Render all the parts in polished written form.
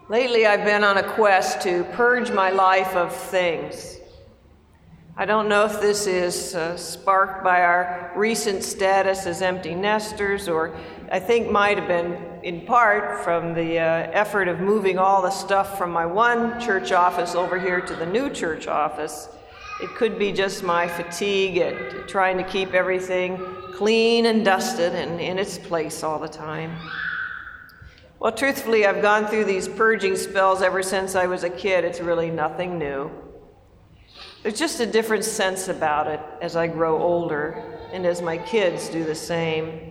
Lately, I've been on a quest to purge my life of things. I don't know if this is sparked by our recent status as empty nesters, or I think might have been in part from the effort of moving all the stuff from my one church office over here to the new church office. It could be just my fatigue at trying to keep everything clean and dusted and in its place all the time. Well, truthfully, I've gone through these purging spells ever since I was a kid. It's really nothing new. There's just a different sense about it as I grow older and as my kids do the same.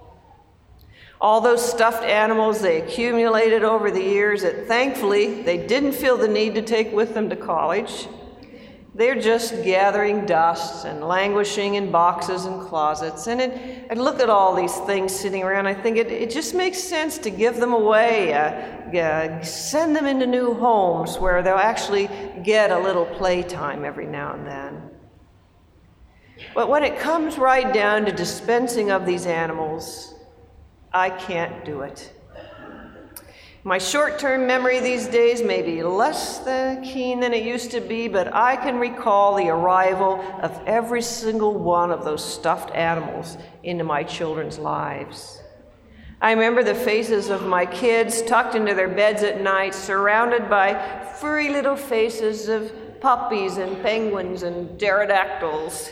All those stuffed animals they accumulated over the years that thankfully they didn't feel the need to take with them to college. They're just gathering dust and languishing in boxes and closets. And I look at all these things sitting around, I think it just makes sense to give them away, send them into new homes where they'll actually get a little playtime every now and then. But when it comes right down to dispensing of these animals, I can't do it. My short-term memory these days may be less keen than it used to be, but I can recall the arrival of every single one of those stuffed animals into my children's lives. I remember the faces of my kids tucked into their beds at night, surrounded by furry little faces of puppies and penguins and pterodactyls.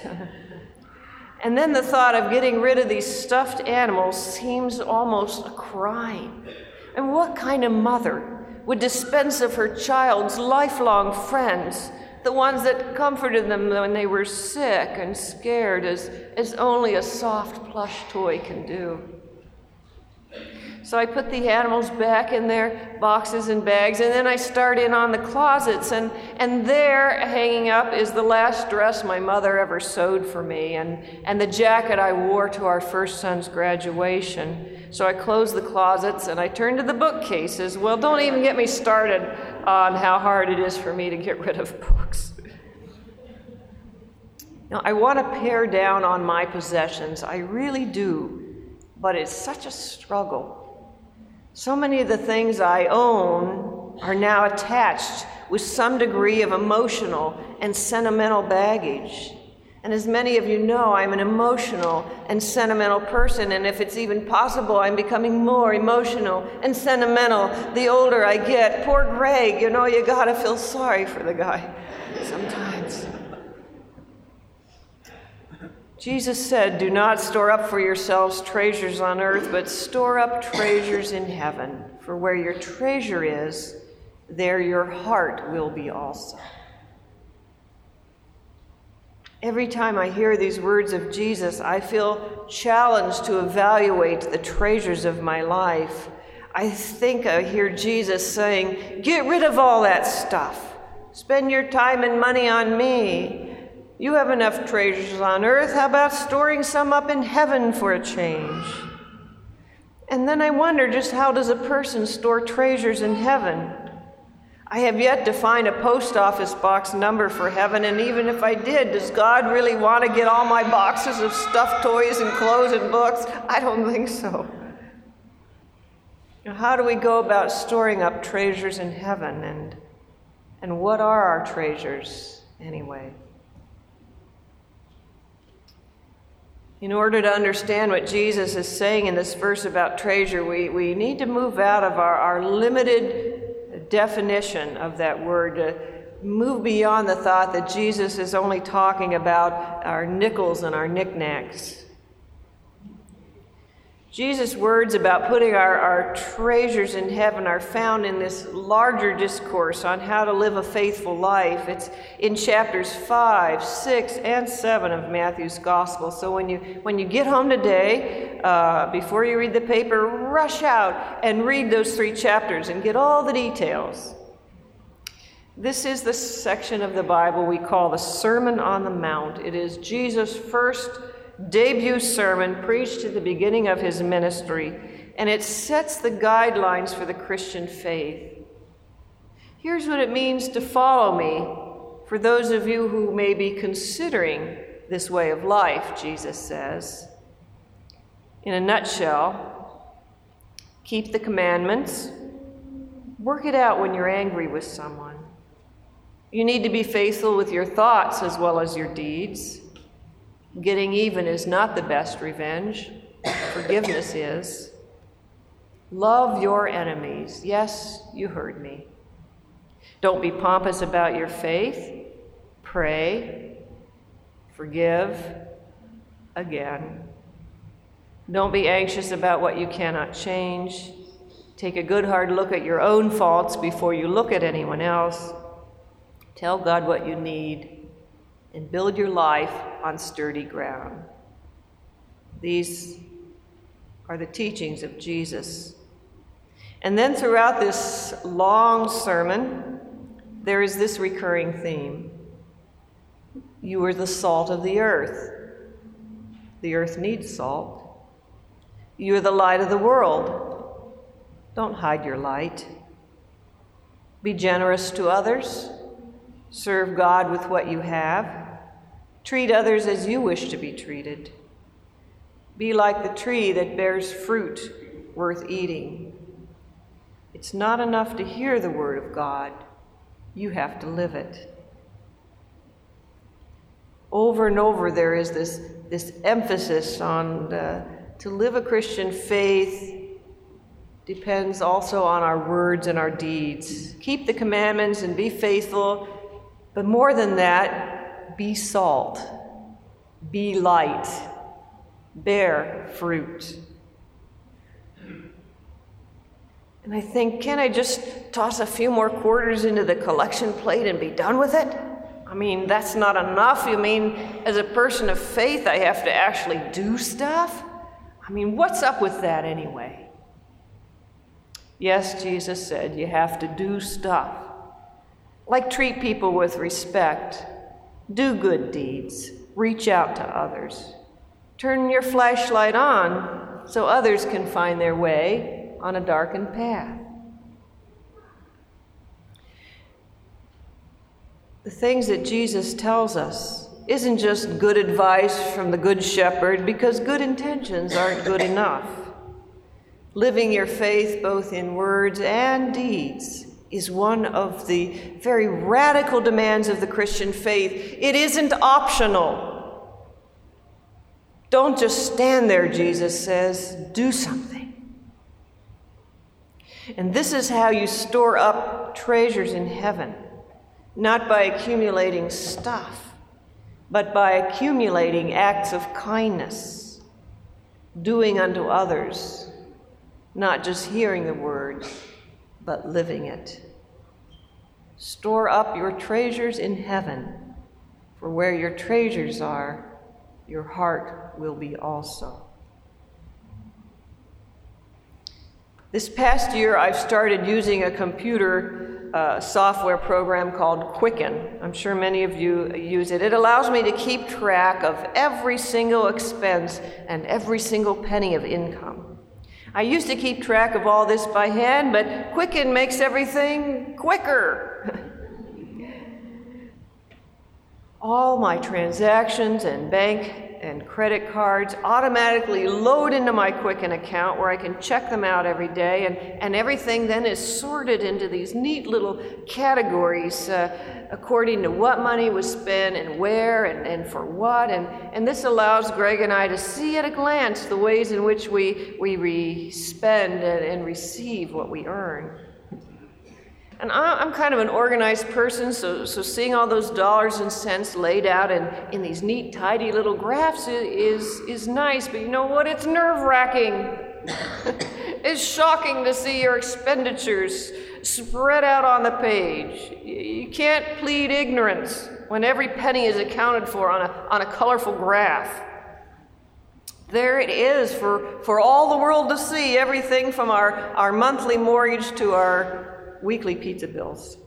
And then the thought of getting rid of these stuffed animals seems almost a crime. And what kind of mother would dispense of her child's lifelong friends, the ones that comforted them when they were sick and scared, as only a soft plush toy can do? So I put the animals back in their boxes and bags, and then I start in on the closets, and there hanging up is the last dress my mother ever sewed for me, and the jacket I wore to our first son's graduation. So I close the closets and I turn to the bookcases. Well, don't even get me started on how hard it is for me to get rid of books. Now, I want to pare down on my possessions. I really do. But it's such a struggle. So many of the things I own are now attached with some degree of emotional and sentimental baggage. And as many of you know, I'm an emotional and sentimental person, and if it's even possible, I'm becoming more emotional and sentimental the older I get. Poor Greg, you gotta feel sorry for the guy sometimes. Jesus said, "Do not store up for yourselves treasures on earth, but store up treasures in heaven. For where your treasure is, there your heart will be also." Every time I hear these words of Jesus, I feel challenged to evaluate the treasures of my life. I think I hear Jesus saying, "Get rid of all that stuff. Spend your time and money on me. You have enough treasures on earth. How about storing some up in heaven for a change?" And then I wonder, just how does a person store treasures in heaven? I have yet to find a post office box number for heaven, and even if I did, does God really want to get all my boxes of stuffed toys and clothes and books? I don't think so. Now, how do we go about storing up treasures in heaven, and what are our treasures anyway? In order to understand what Jesus is saying in this verse about treasure, we need to move out of our limited definition of that word, to move beyond the thought that Jesus is only talking about our nickels and our knickknacks. Jesus' words about putting our treasures in heaven are found in this larger discourse on how to live a faithful life. It's in chapters 5, 6, and 7 of Matthew's Gospel. So when you get home today, before you read the paper, rush out and read those 3 chapters and get all the details. This is the section of the Bible we call the Sermon on the Mount. It is Jesus' first debut sermon preached at the beginning of his ministry, and it sets the guidelines for the Christian faith. Here's what it means to follow me for those of you who may be considering this way of life, Jesus says. In a nutshell, keep the commandments, Work it out when you're angry with someone. You need to be faithful with your thoughts as well as your deeds. Getting even is not the best revenge. Forgiveness is. Love your enemies. Yes, you heard me. Don't be pompous about your faith. Pray. Forgive. Again. Don't be anxious about what you cannot change. Take a good hard look at your own faults before you look at anyone else. Tell God what you need and build your life on sturdy ground. These are the teachings of Jesus. And then throughout this long sermon, there is this recurring theme. You are the salt of the earth. The earth needs salt. You are the light of the world. Don't hide your light. Be generous to others. Serve God with what you have. Treat others as you wish to be treated. Be like the tree that bears fruit worth eating. It's not enough to hear the word of God. You have to live it. Over and over there is this emphasis on to live a Christian faith depends also on our words and our deeds. Keep the commandments and be faithful, but more than that, be salt, be light, bear fruit. And I think, can I just toss a few more quarters into the collection plate and be done with it? I mean, that's not enough. You mean, as a person of faith, I have to actually do stuff? I mean, what's up with that anyway? Yes, Jesus said, you have to do stuff. Like treat people with respect, do good deeds, reach out to others. Turn your flashlight on so others can find their way on a darkened path. The things that Jesus tells us isn't just good advice from the Good Shepherd, because good intentions aren't good enough. Living your faith both in words and deeds is one of the very radical demands of the Christian faith. It isn't optional. Don't just stand there, Jesus says. Do something. And this is how you store up treasures in heaven, not by accumulating stuff, but by accumulating acts of kindness, doing unto others, not just hearing the word, but living it. Store up your treasures in heaven, for where your treasures are, your heart will be also. This past year, I've started using a computer software program called Quicken. I'm sure many of you use it. It allows me to keep track of every single expense and every single penny of income. I used to keep track of all this by hand, but Quicken makes everything quicker. All my transactions and bank and credit cards automatically load into my Quicken account where I can check them out every day, and everything then is sorted into these neat little categories according to what money was spent and where and for what, and this allows Greg and I to see at a glance the ways in which we spend and receive what we earn. And I'm kind of an organized person, so seeing all those dollars and cents laid out in these neat, tidy little graphs is nice, but you know what? It's nerve-wracking. It's shocking to see your expenditures spread out on the page. You can't plead ignorance when every penny is accounted for on a colorful graph. There it is for all the world to see, everything from our monthly mortgage to our weekly pizza bills.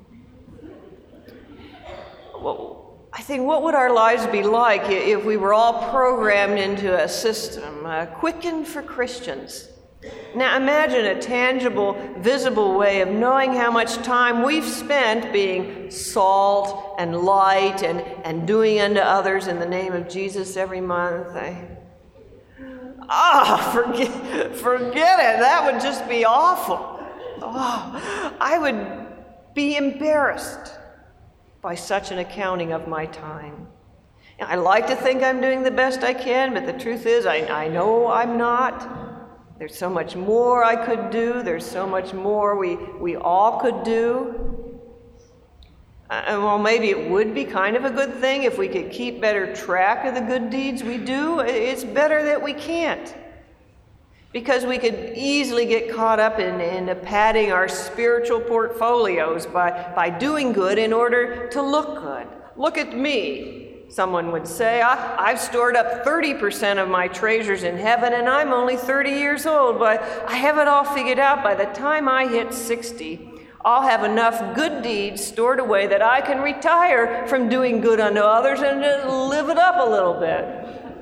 Well, I think, what would our lives be like if we were all programmed into a system, Quicken for Christians? Now imagine a tangible, visible way of knowing how much time we've spent being salt and light and doing unto others in the name of Jesus every month. Forget it. That would just be awful. I would be embarrassed by such an accounting of my time. I like to think I'm doing the best I can, but the truth is I know I'm not. There's so much more I could do. There's so much more we all could do. And while maybe it would be kind of a good thing if we could keep better track of the good deeds we do, it's better that we can't. Because we could easily get caught up in padding our spiritual portfolios by doing good in order to look good. Look at me, someone would say. I've stored up 30% of my treasures in heaven, and I'm only 30 years old, but I have it all figured out. By the time I hit 60, I'll have enough good deeds stored away that I can retire from doing good unto others and just live it up a little bit.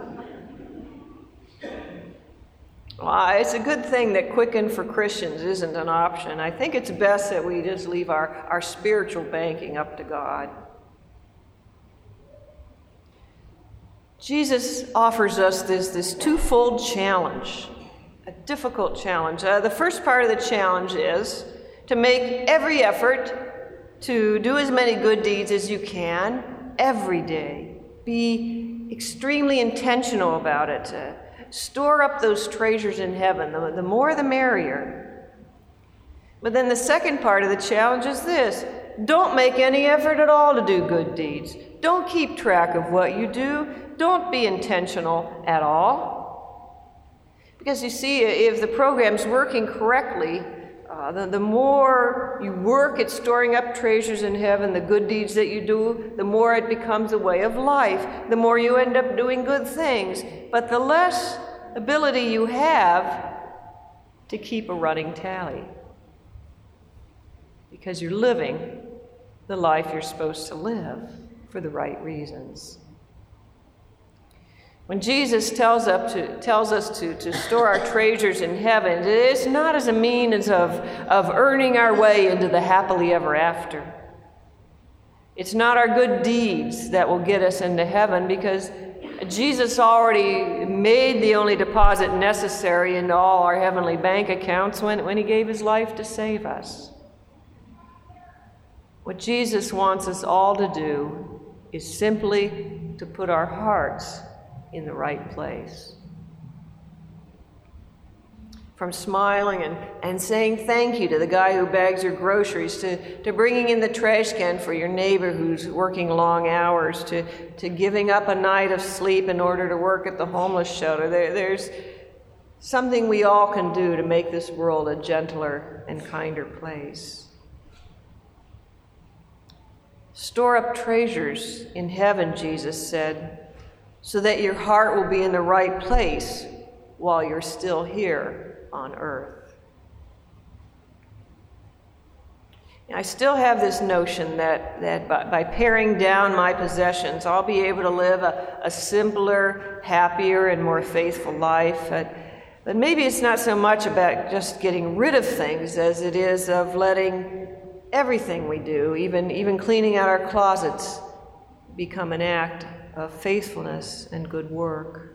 Well, it's a good thing that Quicken for Christians isn't an option. I think it's best that we just leave our spiritual banking up to God. Jesus offers us this twofold challenge, a difficult challenge. The first part of the challenge is to make every effort to do as many good deeds as you can every day. Be extremely intentional about it. Store up those treasures in heaven. The more the merrier. But then the second part of the challenge is this. Don't make any effort at all to do good deeds. Don't keep track of what you do. Don't be intentional at all. Because you see, if the program's working correctly, the more you work at storing up treasures in heaven, the good deeds that you do, the more it becomes a way of life, the more you end up doing good things. But the less ability you have to keep a running tally. Because you're living the life you're supposed to live for the right reasons. When Jesus tells us to store our treasures in heaven, it's not as a means of earning our way into the happily ever after. It's not our good deeds that will get us into heaven, because Jesus already made the only deposit necessary into all our heavenly bank accounts when he gave his life to save us. What Jesus wants us all to do is simply to put our hearts in the right place. From smiling and saying thank you to the guy who bags your groceries, to bringing in the trash can for your neighbor who's working long hours, to giving up a night of sleep in order to work at the homeless shelter. There's something we all can do to make this world a gentler and kinder place. Store up treasures in heaven, Jesus said, so that your heart will be in the right place while you're still here on earth. I still have this notion that by paring down my possessions, I'll be able to live a simpler, happier, and more faithful life. But maybe it's not so much about just getting rid of things as it is of letting everything we do, even cleaning out our closets, become an act of faithfulness and good work.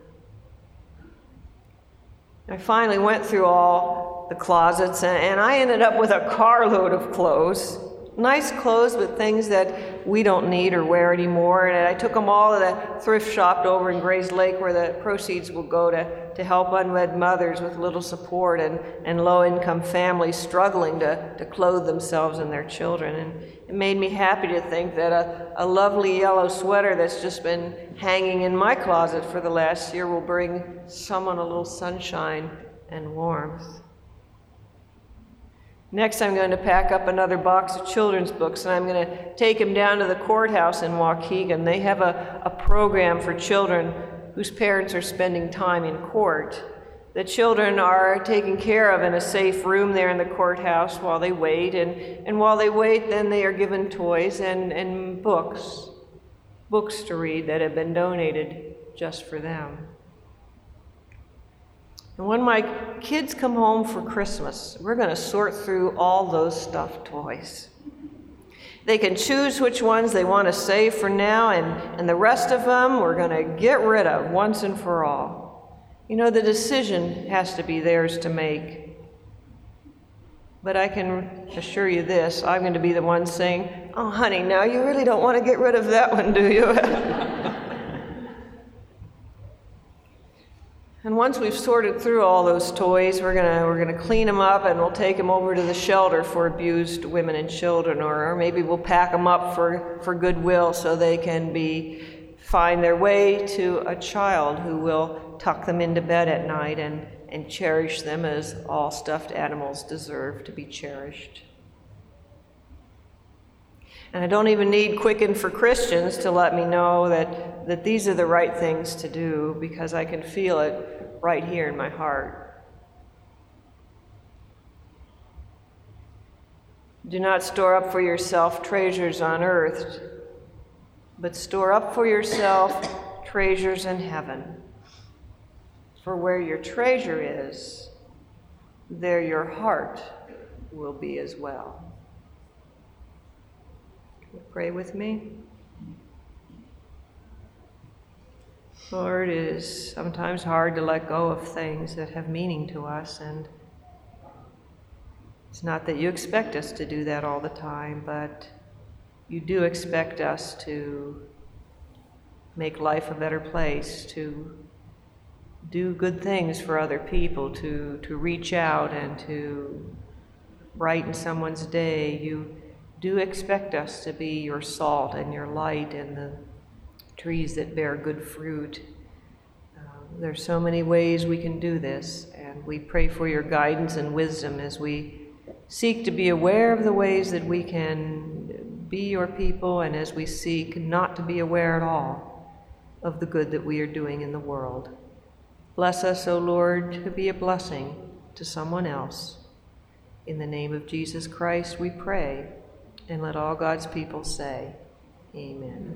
I finally went through all the closets, and I ended up with a carload of clothes. Nice clothes, but things that we don't need or wear anymore. And I took them all to the thrift shop over in Grays Lake, where the proceeds will go to help unwed mothers with little support and low-income families struggling to clothe themselves and their children. And it made me happy to think that a lovely yellow sweater that's just been hanging in my closet for the last year will bring someone a little sunshine and warmth. Next, I'm going to pack up another box of children's books, and I'm going to take them down to the courthouse in Waukegan. They have a program for children whose parents are spending time in court. The children are taken care of in a safe room there in the courthouse while they wait, and while they wait, then they are given toys and books to read that have been donated just for them. And when my kids come home for Christmas, we're going to sort through all those stuffed toys. They can choose which ones they want to save for now, and the rest of them we're going to get rid of once and for all. You know, the decision has to be theirs to make. But I can assure you this, I'm going to be the one saying, "Oh, honey, now you really don't want to get rid of that one, do you?" And once we've sorted through all those toys, we're gonna clean them up, and we'll take them over to the shelter for abused women and children, or maybe we'll pack them up for Goodwill so they can find their way to a child who will tuck them into bed at night and cherish them as all stuffed animals deserve to be cherished. And I don't even need Quicken for Christians to let me know that these are the right things to do, because I can feel it right here in my heart. Do not store up for yourself treasures on earth, but store up for yourself treasures in heaven. For where your treasure is, there your heart will be as well. Pray with me. Lord, it is sometimes hard to let go of things that have meaning to us, and it's not that you expect us to do that all the time, but you do expect us to make life a better place, to do good things for other people, to reach out and to brighten someone's day. You do expect us to be your salt and your light and the trees that bear good fruit. There's so many ways we can do this, and we pray for your guidance and wisdom as we seek to be aware of the ways that we can be your people, and as we seek not to be aware at all of the good that we are doing in the world. Bless us, O Lord, to be a blessing to someone else. In the name of Jesus Christ we pray, and let all God's people say, Amen.